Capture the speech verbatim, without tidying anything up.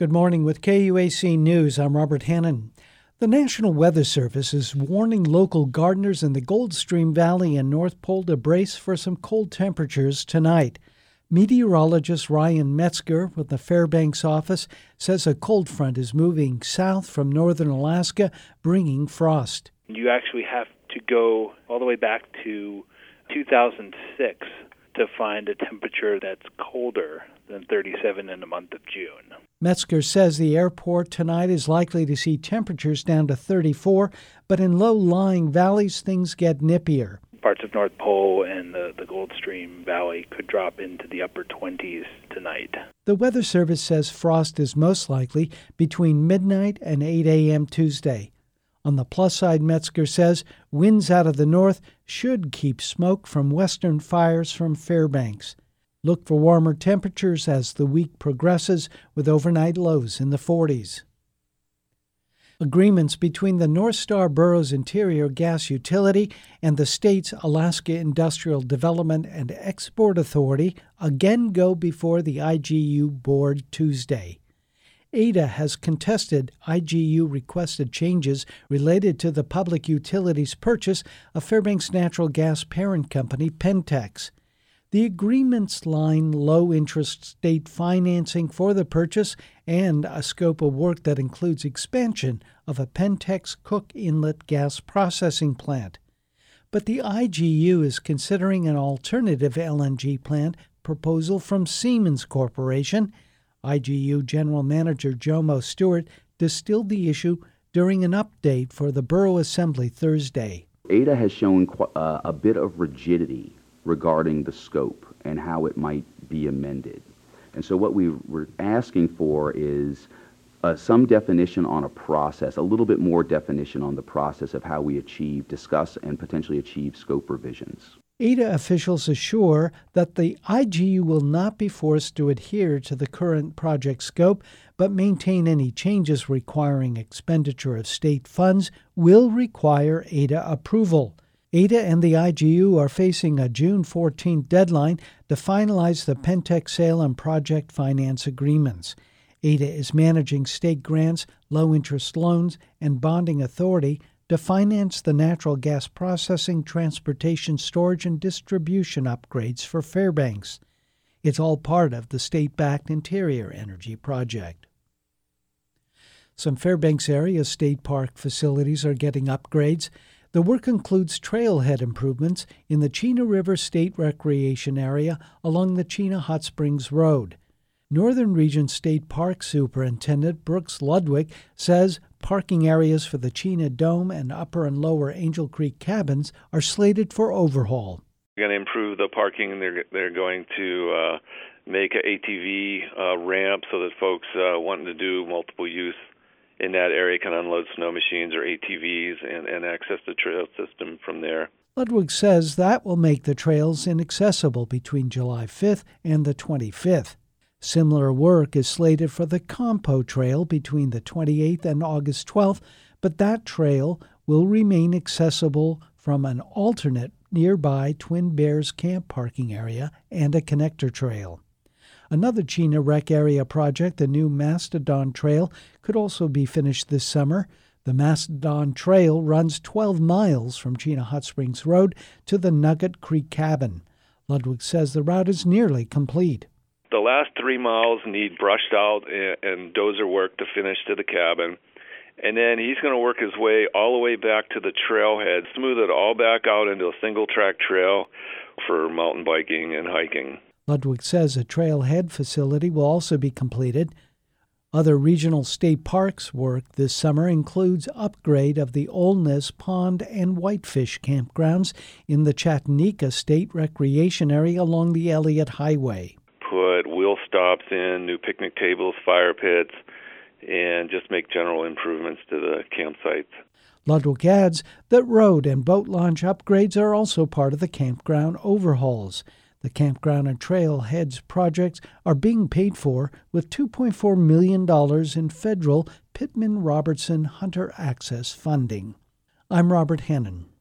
Good morning with K U A C News. I'm Robert Hannon. The National Weather Service is warning local gardeners in the Gold Stream Valley and North Pole to brace for some cold temperatures tonight. Meteorologist Ryan Metzger with the Fairbanks office says a cold front is moving south from northern Alaska, bringing frost. You actually have to go all the way back to two thousand six to find a temperature that's colder than thirty-seven in the month of June. Metzger says the airport tonight is likely to see temperatures down to thirty-four, but in low-lying valleys things get nippier. Parts of North Pole and the, the Gold Stream Valley could drop into the upper twenties tonight. The Weather Service says frost is most likely between midnight and eight a.m. Tuesday. On the plus side, Metzger says winds out of the north should keep smoke from western fires from Fairbanks. Look for warmer temperatures as the week progresses, with overnight lows in the forties. Agreements between the North Star Boroughs Interior Gas Utility and the state's Alaska Industrial Development and Export Authority again go before the I G U board Tuesday. A D A has contested I G U-requested changes related to the public utilities purchase of Fairbanks Natural Gas parent company Pentex. The agreements line low-interest state financing for the purchase and a scope of work that includes expansion of a Pentex Cook Inlet gas processing plant. But the I G U is considering an alternative L N G plant proposal from Siemens Corporation. I G U General Manager Jomo Stewart distilled the issue during an update for the Borough Assembly Thursday. A D A has shown qu- uh, a bit of rigidity regarding the scope and how it might be amended. And so what we were asking for is uh, some definition on a process, a little bit more definition on the process of how we achieve, discuss, and potentially achieve scope revisions. A D A officials assure that the I G U will not be forced to adhere to the current project scope, but maintain any changes requiring expenditure of state funds will require A D A approval. A D A and the I G U are facing a June fourteenth deadline to finalize the Pentex sale and project finance agreements. A D A is managing state grants, low-interest loans, and bonding authority to finance the natural gas processing, transportation, storage, and distribution upgrades for Fairbanks. It's all part of the state-backed Interior Energy Project. Some Fairbanks area state park facilities are getting upgrades. The work includes trailhead improvements in the Chena River State Recreation Area along the Chena Hot Springs Road. Northern Region State Park Superintendent Brooks Ludwig says parking areas for the Chena Dome and Upper and Lower Angel Creek cabins are slated for overhaul. They're going to improve the parking. They're they're going to uh, make an A T V uh, ramp so that folks uh, wanting to do multiple use in that area can unload snow machines or A T Vs and, and access the trail system from there. Ludwig says that will make the trails inaccessible between July fifth and the twenty-fifth. Similar work is slated for the Compo Trail between the twenty-eighth and August twelfth, but that trail will remain accessible from an alternate nearby Twin Bears Camp parking area and a connector trail. Another Chena Rec Area project, the new Mastodon Trail, could also be finished this summer. The Mastodon Trail runs twelve miles from Chena Hot Springs Road to the Nugget Creek Cabin. Ludwig says the route is nearly complete. The last three miles need brushed out and, and dozer work to finish to the cabin. And then he's going to work his way all the way back to the trailhead, smooth it all back out into a single-track trail for mountain biking and hiking. Ludwig says a trailhead facility will also be completed. Other regional state parks work this summer includes upgrade of the Olness Pond and Whitefish campgrounds in the Chattanooga State Recreation Area along the Elliott Highway. Put wheel stops in, new picnic tables, fire pits, and just make general improvements to the campsites. Ludwig adds that road and boat launch upgrades are also part of the campground overhauls. The campground and trailheads projects are being paid for with two point four million dollars in federal Pittman-Robertson Hunter Access funding. I'm Robert Hannon.